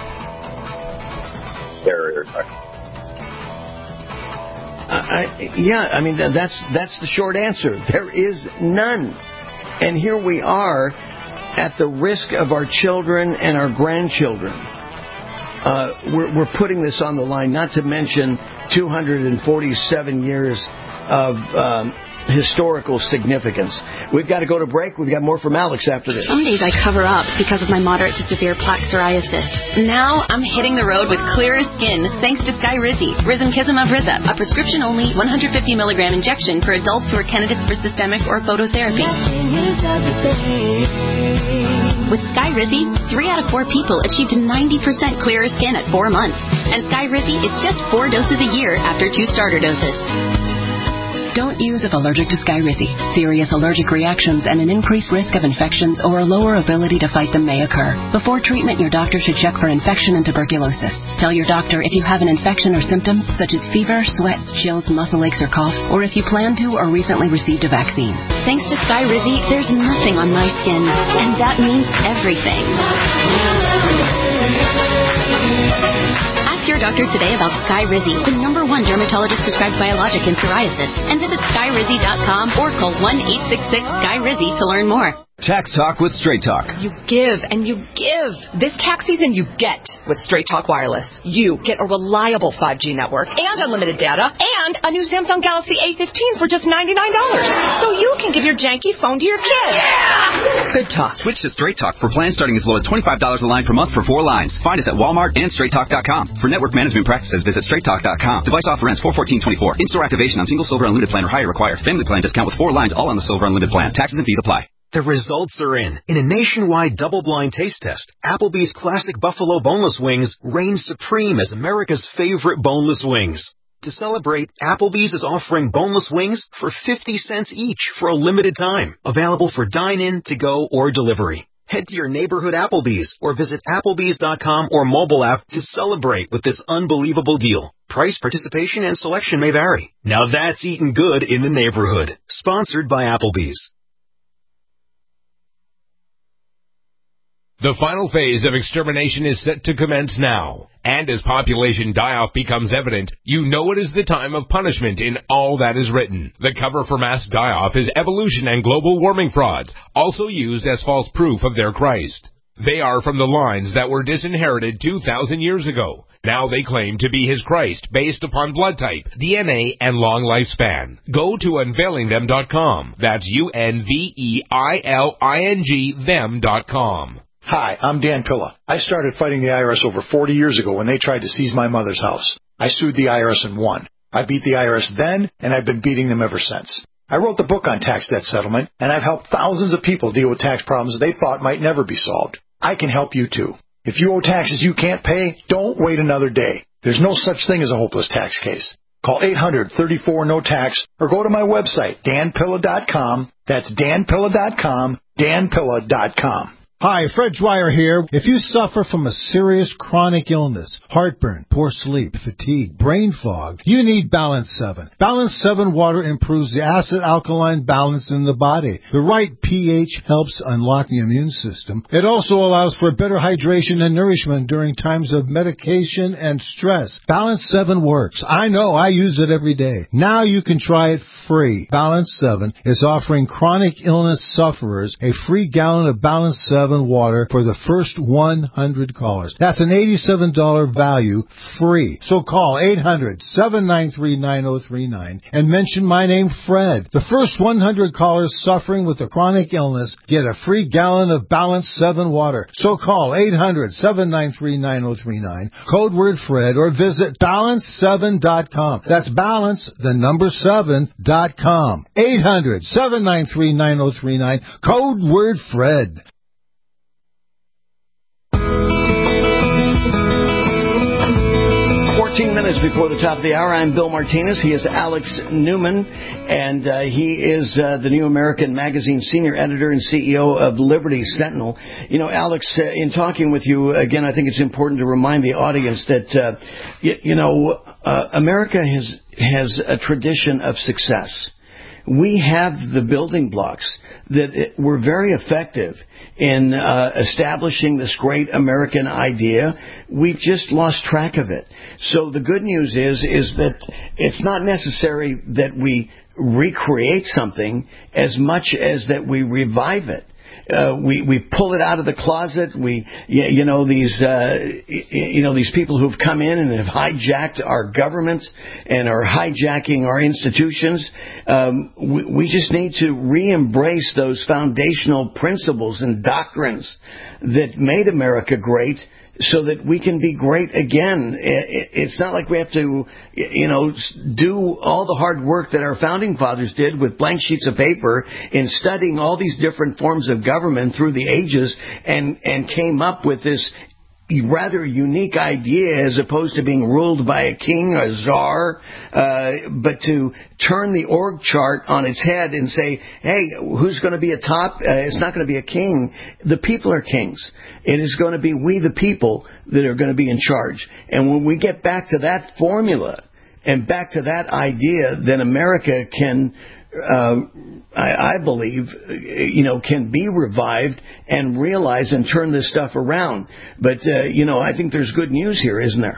That's the short answer. There is none. And here we are at the risk of our children and our grandchildren. We're putting this on the line, not to mention 247 years of historical significance. We've got to go to break. We've got more from Alex after this. Some days I cover up because of my moderate to severe plaque psoriasis. Now I'm hitting the road with clearer skin thanks to Skyrizi, Risankizumab Riza, a prescription-only 150 milligram injection for adults who are candidates for systemic or phototherapy. With Skyrizi, 3 out of 4 people achieved 90% clearer skin at 4 months. And Skyrizi is just 4 doses a year after 2 starter doses. Don't use if allergic to Skyrizi. Serious allergic reactions and an increased risk of infections or a lower ability to fight them may occur. Before treatment, your doctor should check for infection and tuberculosis. Tell your doctor if you have an infection or symptoms such as fever, sweats, chills, muscle aches, or cough, or if you plan to or recently received a vaccine. Thanks to Skyrizi, there's nothing on my skin, and that means everything. Ask your doctor today about Skyrizi, the #1 dermatologist-prescribed biologic in psoriasis, and visit Skyrizi.com or call 1-866-SKYRIZI to learn more. Tax Talk with Straight Talk. You give and you give. This tax season, you get with Straight Talk Wireless. You get a reliable 5G network and unlimited data and a new Samsung Galaxy A15 for just $99. So you can give your janky phone to your kids. Yeah! Good talk. Switch to Straight Talk for plans starting as low as $25 a line per month for 4 lines. Find us at Walmart and StraightTalk.com. For network management practices, visit StraightTalk.com. Device offer ends 4/14/24. In-store activation on single Silver Unlimited plan or higher required. Family plan discount with 4 lines all on the Silver Unlimited plan. Taxes and fees apply. The results are in. In a nationwide double-blind taste test, Applebee's Classic Buffalo Boneless Wings reign supreme as America's favorite boneless wings. To celebrate, Applebee's is offering boneless wings for 50 cents each for a limited time. Available for dine-in, to-go, or delivery. Head to your neighborhood Applebee's or visit Applebee's.com or mobile app to celebrate with this unbelievable deal. Price, participation, and selection may vary. Now that's eating good in the neighborhood. Sponsored by Applebee's. The final phase of extermination is set to commence now. And as population die-off becomes evident, you know it is the time of punishment in all that is written. The cover for mass die-off is evolution and global warming frauds, also used as false proof of their Christ. They are from the lines that were disinherited 2,000 years ago. Now they claim to be his Christ based upon blood type, DNA, and long lifespan. Go to unveilingthem.com. That's UNVEILING them.com. Hi, I'm Dan Pilla. I started fighting the IRS over 40 years ago when they tried to seize my mother's house. I sued the IRS and won. I beat the IRS then, and I've been beating them ever since. I wrote the book on tax debt settlement, and I've helped thousands of people deal with tax problems they thought might never be solved. I can help you too. If you owe taxes you can't pay, don't wait another day. There's no such thing as a hopeless tax case. Call 800-34-NO-TAX or go to my website, danpilla.com. That's danpilla.com, danpilla.com. Hi, Fred Dwyer here. If you suffer from a serious chronic illness, heartburn, poor sleep, fatigue, brain fog, you need Balance 7. Balance 7 water improves the acid-alkaline balance in the body. The right pH helps unlock the immune system. It also allows for better hydration and nourishment during times of medication and stress. Balance 7 works. I know, I use it every day. Now you can try it free. Balance 7 is offering chronic illness sufferers a free gallon of Balance 7 water for the first 100 callers. That's an $87 value free. So call 800-793-9039 and mention my name, Fred. The first 100 callers suffering with a chronic illness get a free gallon of Balance 7 water. So call 800-793-9039, code word Fred, or visit balance7.com. That's balance, the number 7.com. 800-793-9039, code word Fred. 14 minutes before the top of the hour, I'm Bill Martinez. He is Alex Newman, and he is the New American Magazine senior editor and CEO of Liberty Sentinel. You know, Alex, in talking with you, again, I think it's important to remind the audience that, America has a tradition of success. We have the building blocks that were very effective in establishing this great American idea. We've just lost track of it. So the good news is that it's not necessary that we recreate something as much as that we revive it. We pull it out of the closet. These people who've come in and have hijacked our government and are hijacking our institutions. We just need to re-embrace those foundational principles and doctrines that made America great, so that we can be great again. It's not like we have to, do all the hard work that our founding fathers did with blank sheets of paper in studying all these different forms of government through the ages and came up with this rather unique idea, as opposed to being ruled by a king, a czar, but to turn the org chart on its head and say, hey, who's going to be atop? It's not going to be a king. The people are kings. It is going to be we, the people, that are going to be in charge. And when we get back to that formula and back to that idea, then America can, I believe, can be revived and realize and turn this stuff around. But, I think there's good news here, isn't there?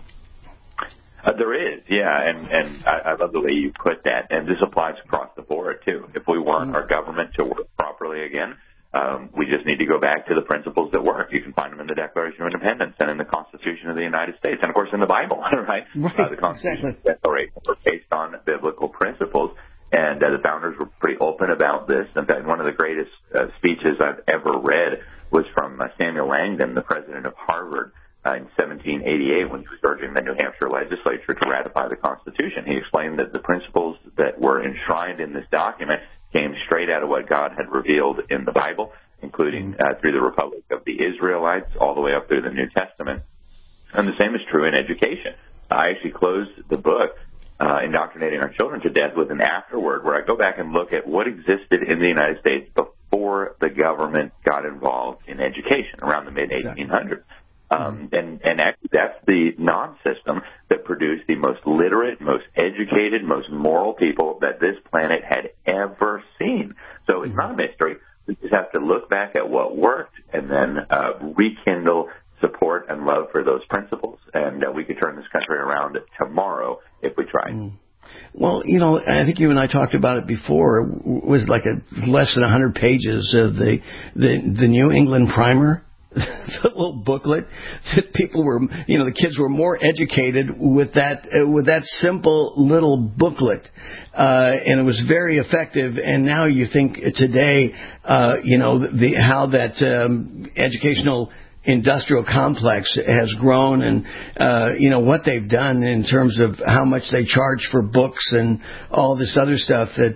There is, yeah, and I love the way you put that. And this applies across the board, too. If we want our government to work properly again, we just need to go back to the principles that work. You can find them in the Declaration of Independence and in the Constitution of the United States, and, of course, in the Bible, right? The Constitution and Declaration were based on biblical principles. And the founders were pretty open about this. In fact, one of the greatest speeches I've ever read was from Samuel Langdon, the president of Harvard, in 1788, when he was urging the New Hampshire legislature to ratify the Constitution. He explained that the principles that were enshrined in this document came straight out of what God had revealed in the Bible, including through the Republic of the Israelites, all the way up through the New Testament. And the same is true in education. I actually closed the book, Indoctrinating Our Children to Death, with an afterword where I go back and look at what existed in the United States before the government got involved in education around the mid-1800s. And actually that's the non-system that produced the most literate, most educated, most moral people that this planet had ever seen. So it's not a mystery. We just have to look back at what worked and then rekindle support and love for those principles, and we could turn this country around tomorrow if we tried. Well, I think you and I talked about it before. It was like less than 100 pages of the New England Primer. the little booklet, that people were, the kids were more educated with that simple little booklet, and it was very effective. And now you think today, how that educational industrial complex has grown, and what they've done in terms of how much they charge for books and all this other stuff that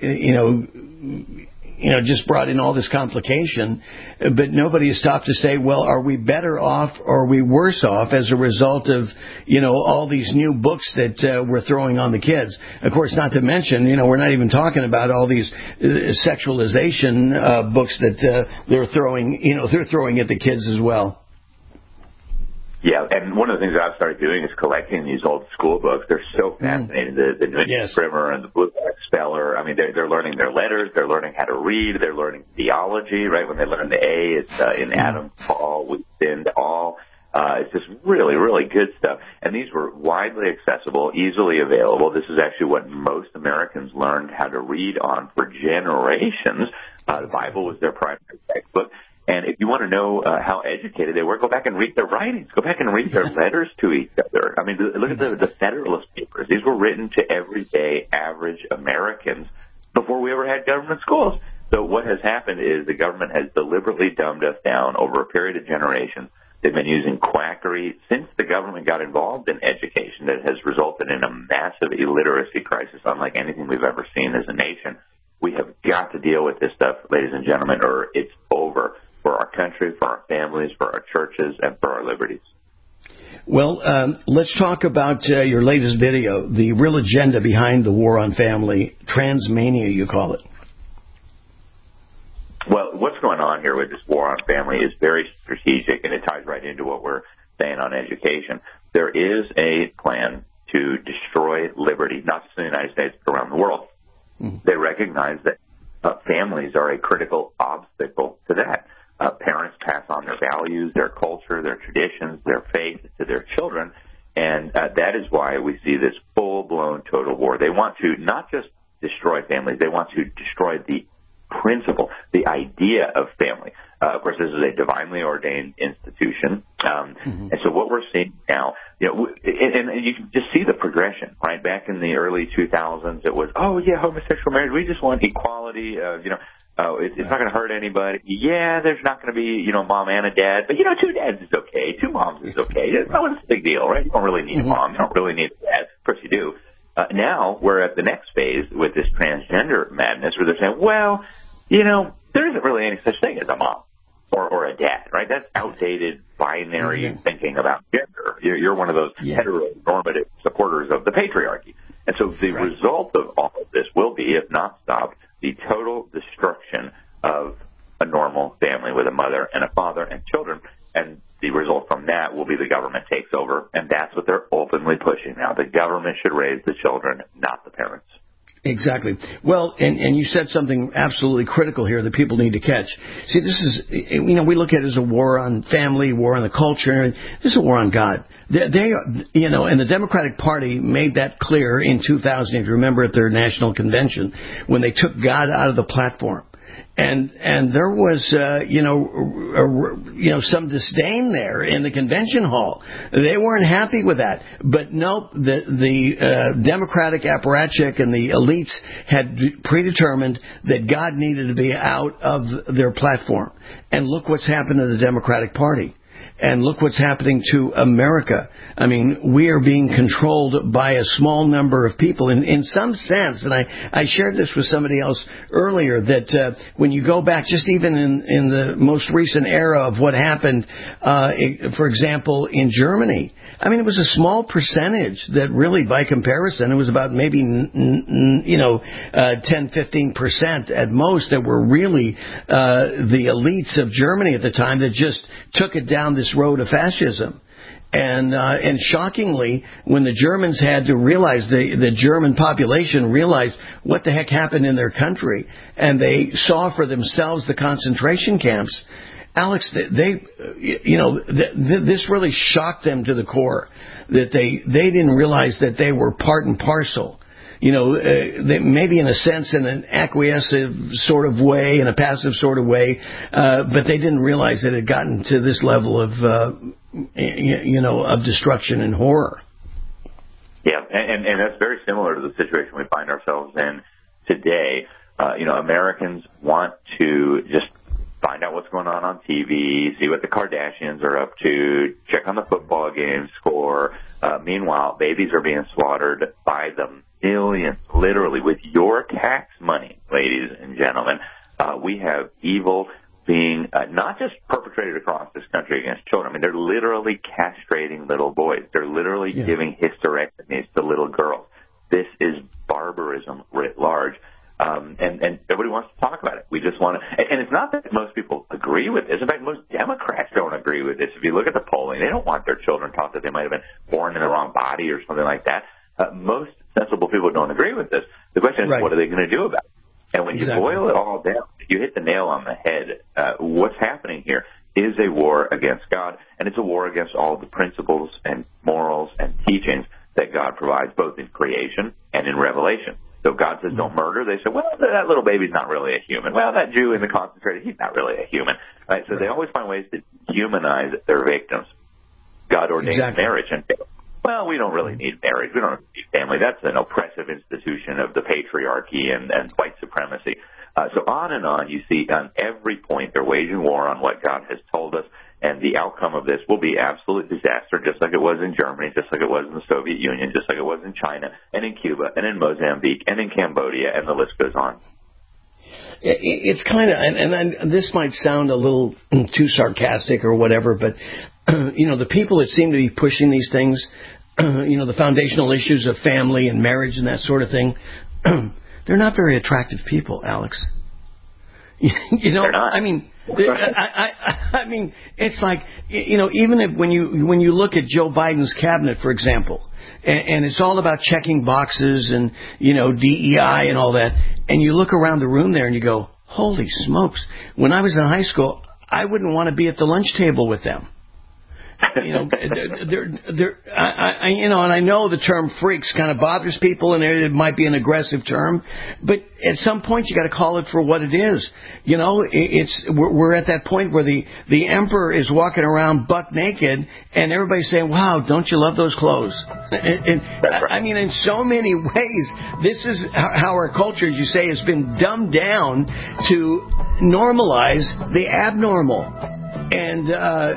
just brought in all this complication. But nobody has stopped to say, well, are we better off or are we worse off as a result of, all these new books that we're throwing on the kids? Of course, not to mention, we're not even talking about all these sexualization books that they're throwing at the kids as well. Yeah, and one of the things that I've started doing is collecting these old school books. They're so fascinating. The New England Primer and the Blue Book Speller. I mean, they're learning their letters. They're learning how to read. They're learning theology, right? When they learn the A, it's in Adam, Paul, we sin to all. It's just really, really good stuff. And these were widely accessible, easily available. This is actually what most Americans learned how to read on for generations. The Bible was their primary textbook. And if you want to know how educated they were, go back and read their writings. Go back and read their letters to each other. I mean, look at the Federalist Papers. These were written to everyday average Americans before we ever had government schools. So what has happened is the government has deliberately dumbed us down over a period of generations. They've been using quackery since the government got involved in education that has resulted in a massive illiteracy crisis unlike anything we've ever seen as a nation. We have got to deal with this stuff, ladies and gentlemen, or it's over. For our country, for our families, for our churches, and for our liberties. Well, let's talk about your latest video, the real agenda behind the war on family, transmania, you call it. Well, what's going on here with this war on family is very strategic, and it ties right into what we're saying on education. There is a plan to destroy liberty, not just in the United States, but around the world. They recognize that families are a critical obstacle to that. Parents pass on their values, their culture, their traditions, their faith to their children, and that is why we see this full-blown total war. They want to not just destroy families, they want to destroy the principle, the idea of family. Of course, this is a divinely ordained institution, and so what we're seeing now, and you can just see the progression, right? Back in the early 2000s, it was, homosexual marriage, we just want equality, it's not going to hurt anybody. Yeah, there's not going to be, mom and a dad, but, 2 dads is okay. 2 moms is okay. It's not a big deal, right? You don't really need a mom. You don't really need a dad. Of course you do. Now we're at the next phase with this transgender madness where they're saying, well, there isn't really any such thing as a mom or a dad, right? That's outdated binary thinking about gender. You're one of those heteronormative supporters of the patriarchy. And so the result of all of this will be, if not stopped, the total destruction of a normal family with a mother and a father and children. And the result from that will be the government takes over. And that's what they're openly pushing now. The government should raise the children, not the parents. Exactly. Well, and you said something absolutely critical here that people need to catch. See, this is, we look at it as a war on family, war on the culture. This is a war on God. They and the Democratic Party made that clear in 2000, if you remember, at their national convention, when they took God out of the platform. And there was, some disdain there in the convention hall. They weren't happy with that. But nope, the Democratic apparatchik and the elites had predetermined that God needed to be out of their platform. And look what's happened to the Democratic Party. And look what's happening to America. I mean, we are being controlled by a small number of people in some sense. And I shared this with somebody else earlier, that when you go back, just even in the most recent era of what happened, for example, in Germany, I mean, it was a small percentage that really, by comparison, it was about maybe, 10, 15% at most that were really the elites of Germany at the time that just took it down this road of fascism. And shockingly, when the Germans had to realize, the German population realized what the heck happened in their country, and they saw for themselves the concentration camps, Alex, this really shocked them to the core, that they didn't realize that they were part and parcel maybe in a sense in an acquiescent sort of way, in a passive sort of way, but they didn't realize that it had gotten to this level of, of destruction and horror. Yeah, and that's very similar to the situation we find ourselves in today. Americans want to just find out what's going on TV, see what the Kardashians are up to, check on the football game score. Meanwhile, babies are being slaughtered by the millions, literally, with your tax money, ladies and gentlemen. We have evil being not just perpetrated across this country against children. I mean, they're literally castrating little boys. They're literally giving hysterectomies to little girls. This is barbarism writ large. And everybody wants to talk about it. We just want to, and it's not that most people agree with this. In fact, most Democrats don't agree with this. If you look at the polling, they don't want their children taught that they might have been born in the wrong body or something like that. Most sensible people don't agree with this. The question is, what are they going to do about it? And when you boil it all down, you hit the nail on the head. What's happening here is a war against God, and it's a war against all the principles and morals and teachings that God provides both in creation and in Revelation. So God says don't murder. They say, well, that little baby's not really a human. Well, that Jew in the concentrated, he's not really a human. Right? So they always find ways to humanize their victims. God ordains marriage, and well, we don't really need marriage. We don't need family. That's an oppressive institution of the patriarchy and white supremacy. So on and on, you see on every point they're waging war on what God has told us, and the outcome of this will be absolute disaster, just like it was in Germany, just like it was in the Soviet Union, just like it was in China, and in Cuba, and in Mozambique, and in Cambodia, and the list goes on. It's kind of, and this might sound a little too sarcastic or whatever, but, the people that seem to be pushing these things, the foundational issues of family and marriage and that sort of thing, they're not very attractive people, Alex. They're not. I mean, it's like, even if when you look at Joe Biden's cabinet, for example, and it's all about checking boxes and, DEI and all that, and you look around the room there and you go, holy smokes. When I was in high school, I wouldn't want to be at the lunch table with them. And I know the term freaks kind of bothers people, and it might be an aggressive term, but at some point you got to call it for what it is. We're at that point where the emperor is walking around buck naked, and everybody's saying, "Wow, don't you love those clothes?" I mean, in so many ways, this is how our culture, as you say, has been dumbed down to normalize the abnormal. And,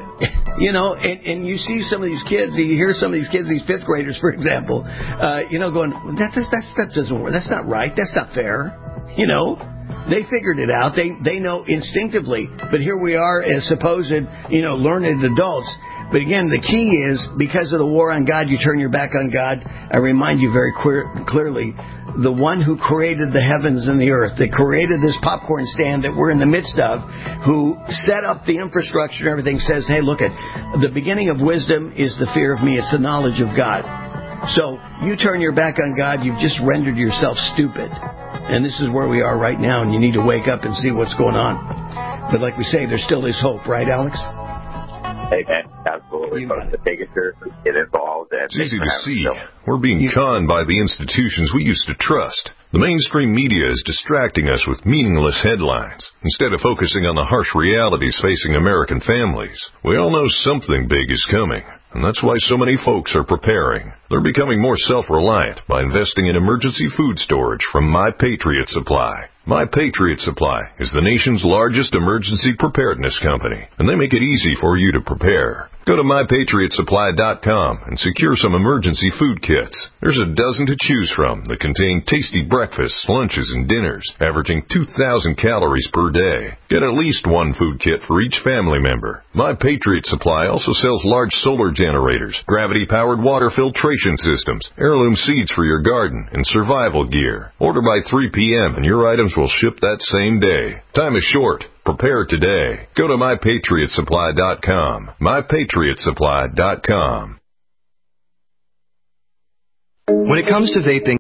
and you see some of these kids, you hear some of these kids, these fifth graders, for example, going, that doesn't work. That's not right. That's not fair. They figured it out. They know instinctively. But here we are as supposed, learned adults. But again, the key is, because of the war on God, you turn your back on God. I remind you very clearly, the one who created the heavens and the earth, that created this popcorn stand that we're in the midst of, who set up the infrastructure and everything, says, hey, look, the beginning of wisdom is the fear of me. It's the knowledge of God. So you turn your back on God, you've just rendered yourself stupid. And this is where we are right now, and you need to wake up and see what's going on. But like we say, there still is hope, right, Alex? Hey, man, absolutely. Take it seriously, get involved. It's easy to see. We're being conned by the institutions we used to trust. The mainstream media is distracting us with meaningless headlines instead of focusing on the harsh realities facing American families. We all know something big is coming, and that's why so many folks are preparing. They're becoming more self-reliant by investing in emergency food storage from My Patriot Supply. My Patriot Supply is the nation's largest emergency preparedness company, and they make it easy for you to prepare. Go to MyPatriotSupply.com and secure some emergency food kits. There's a dozen to choose from that contain tasty breakfasts, lunches, and dinners, averaging 2,000 calories per day. Get at least one food kit for each family member. My Patriot Supply also sells large solar generators, gravity-powered water filtration systems, heirloom seeds for your garden, and survival gear. Order by 3 p.m. and your items will ship that same day. Time is short. Prepare today. Go to MyPatriotSupply.com. MyPatriotSupply.com. When it comes to vaping,